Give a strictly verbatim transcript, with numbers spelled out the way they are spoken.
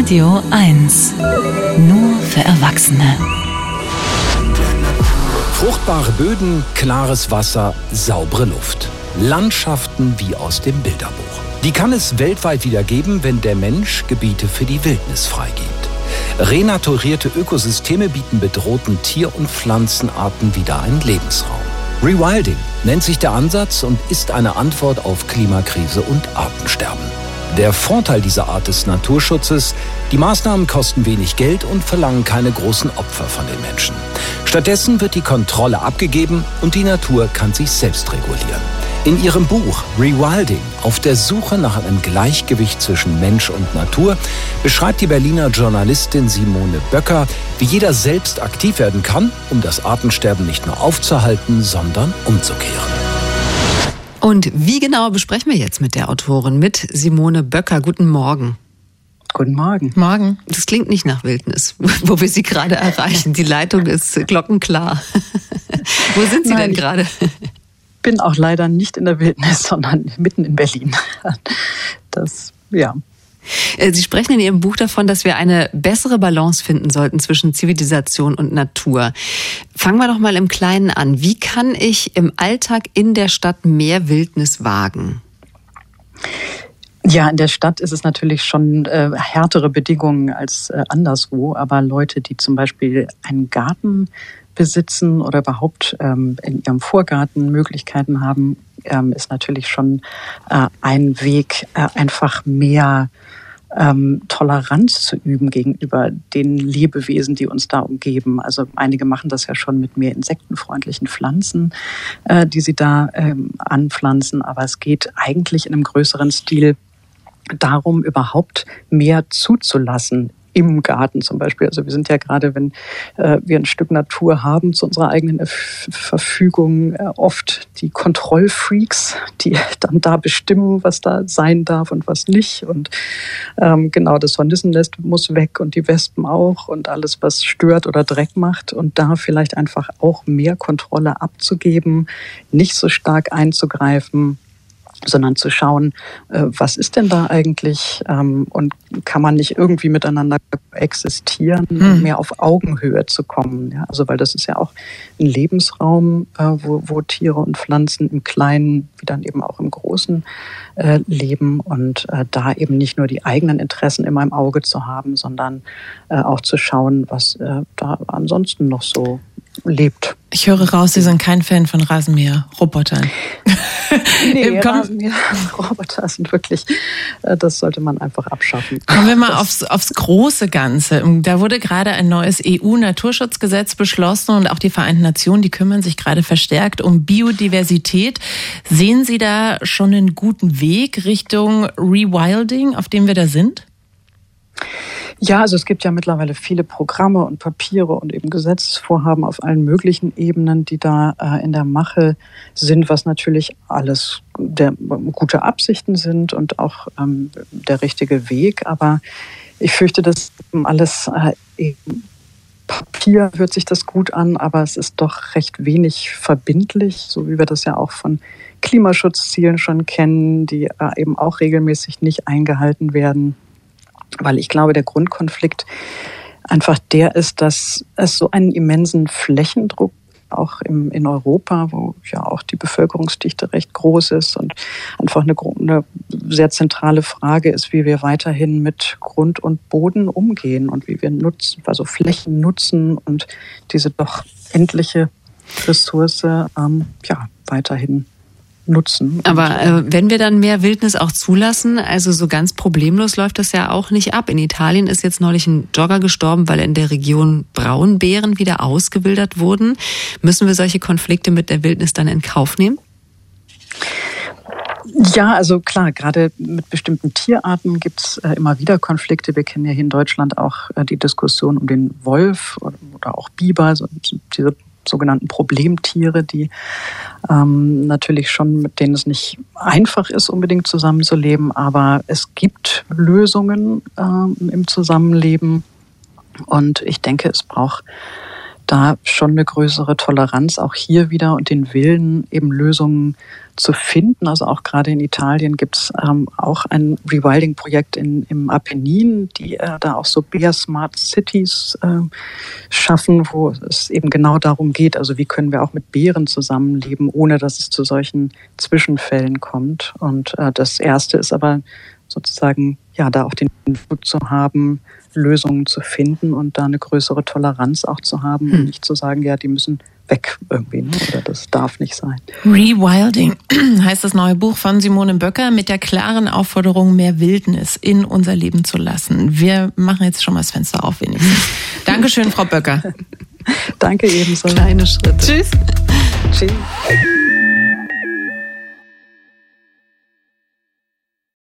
Radio eins. Nur für Erwachsene. Fruchtbare Böden, klares Wasser, saubere Luft. Landschaften wie aus dem Bilderbuch. Die kann es weltweit wieder geben, wenn der Mensch Gebiete für die Wildnis freigibt. Renaturierte Ökosysteme bieten bedrohten Tier- und Pflanzenarten wieder einen Lebensraum. Rewilding nennt sich der Ansatz und ist eine Antwort auf Klimakrise und Artensterben. Der Vorteil dieser Art des Naturschutzes: die Maßnahmen kosten wenig Geld und verlangen keine großen Opfer von den Menschen. Stattdessen wird die Kontrolle abgegeben und die Natur kann sich selbst regulieren. In ihrem Buch Rewilding, auf der Suche nach einem Gleichgewicht zwischen Mensch und Natur, beschreibt die Berliner Journalistin Simone Böcker, wie jeder selbst aktiv werden kann, um das Artensterben nicht nur aufzuhalten, sondern umzukehren. Und wie genau besprechen wir jetzt mit der Autorin, mit Simone Böcker? Guten Morgen. Guten Morgen. Morgen. Das klingt nicht nach Wildnis, wo wir Sie gerade erreichen. Die Leitung ist glockenklar. Wo sind Sie Nein, denn gerade? Ich bin auch leider nicht in der Wildnis, sondern mitten in Berlin. Das, ja. Sie sprechen in Ihrem Buch davon, dass wir eine bessere Balance finden sollten zwischen Zivilisation und Natur. Fangen wir doch mal im Kleinen an. Wie kann ich im Alltag in der Stadt mehr Wildnis wagen? Ja, in der Stadt ist es natürlich schon äh, härtere Bedingungen als äh, anderswo. Aber Leute, die zum Beispiel einen Garten besitzen oder überhaupt ähm, in ihrem Vorgarten Möglichkeiten haben, ähm, ist natürlich schon äh, ein Weg, äh, einfach mehr ähm, Toleranz zu üben gegenüber den Lebewesen, die uns da umgeben. Also einige machen das ja schon mit mehr insektenfreundlichen Pflanzen, äh, die sie da ähm, anpflanzen. Aber es geht eigentlich in einem größeren Stil darum, überhaupt mehr zuzulassen im Garten zum Beispiel. Also wir sind ja gerade, wenn äh, wir ein Stück Natur haben zu unserer eigenen Erf- Verfügung, äh, oft die Kontrollfreaks, die dann da bestimmen, was da sein darf und was nicht. Und ähm, genau, das Hornissennest muss weg und die Wespen auch und alles, was stört oder Dreck macht. Und da vielleicht einfach auch mehr Kontrolle abzugeben, nicht so stark einzugreifen, sondern zu schauen, was ist denn da eigentlich und kann man nicht irgendwie miteinander existieren, hm. mehr auf Augenhöhe zu kommen. Ja, also weil das ist ja auch ein Lebensraum, wo, wo Tiere und Pflanzen im Kleinen wie dann eben auch im Großen äh, leben und äh, da eben nicht nur die eigenen Interessen immer im Auge zu haben, sondern äh, auch zu schauen, was äh, da ansonsten noch so lebt. Ich höre raus, Sie sind kein Fan von Rasenmäher-Robotern. Nee, Rasenmäher-Roboter sind wirklich, das sollte man einfach abschaffen. Kommen wir mal aufs, aufs große Ganze. Da wurde gerade ein neues E U-Naturschutzgesetz beschlossen und auch die Vereinten Nationen, die kümmern sich gerade verstärkt um Biodiversität. Sehen Sie da schon einen guten Weg Richtung Rewilding, auf dem wir da sind? Ja, also es gibt ja mittlerweile viele Programme und Papiere und eben Gesetzesvorhaben auf allen möglichen Ebenen, die da äh, in der Mache sind, was natürlich alles der, gute Absichten sind und auch ähm, der richtige Weg. Aber ich fürchte, dass alles äh, eben Papier hört sich das gut an, aber es ist doch recht wenig verbindlich, so wie wir das ja auch von Klimaschutzzielen schon kennen, die äh, eben auch regelmäßig nicht eingehalten werden. Weil ich glaube, der Grundkonflikt einfach der ist, dass es so einen immensen Flächendruck auch im, in Europa, wo ja auch die Bevölkerungsdichte recht groß ist und einfach eine, eine sehr zentrale Frage ist, wie wir weiterhin mit Grund und Boden umgehen und wie wir nutzen, also Flächen nutzen und diese doch endliche Ressource ähm, ja, weiterhin nutzen. Aber äh, wenn wir dann mehr Wildnis auch zulassen, also so ganz problemlos läuft das ja auch nicht ab. In Italien ist jetzt neulich ein Jogger gestorben, weil in der Region Braunbären wieder ausgewildert wurden. Müssen wir solche Konflikte mit der Wildnis dann in Kauf nehmen? Ja, also klar, gerade mit bestimmten Tierarten gibt es äh, immer wieder Konflikte. Wir kennen ja hier in Deutschland auch äh, die Diskussion um den Wolf oder, oder auch Biber, so, diese sogenannten Problemtiere, die ähm, natürlich schon, mit denen es nicht einfach ist, unbedingt zusammenzuleben, aber es gibt Lösungen ähm, im Zusammenleben und ich denke, es braucht da schon eine größere Toleranz auch hier wieder und den Willen, eben Lösungen zu finden. Also auch gerade in Italien gibt es ähm, auch ein Rewilding-Projekt in, im Apennin, die äh, da auch so Bear Smart Cities äh, schaffen, wo es eben genau darum geht, also wie können wir auch mit Bären zusammenleben, ohne dass es zu solchen Zwischenfällen kommt. Und äh, das Erste ist aber sozusagen, ja, da auch den Mut zu haben, Lösungen zu finden und da eine größere Toleranz auch zu haben hm. und nicht zu sagen, ja, die müssen weg irgendwie, ne? Oder das darf nicht sein. Rewilding heißt das neue Buch von Simone Böcker mit der klaren Aufforderung, mehr Wildnis in unser Leben zu lassen. Wir machen jetzt schon mal das Fenster auf, wenigstens. Dankeschön, Frau Böcker. Danke ebenso. Kleine Schritte. Tschüss. Tschüss.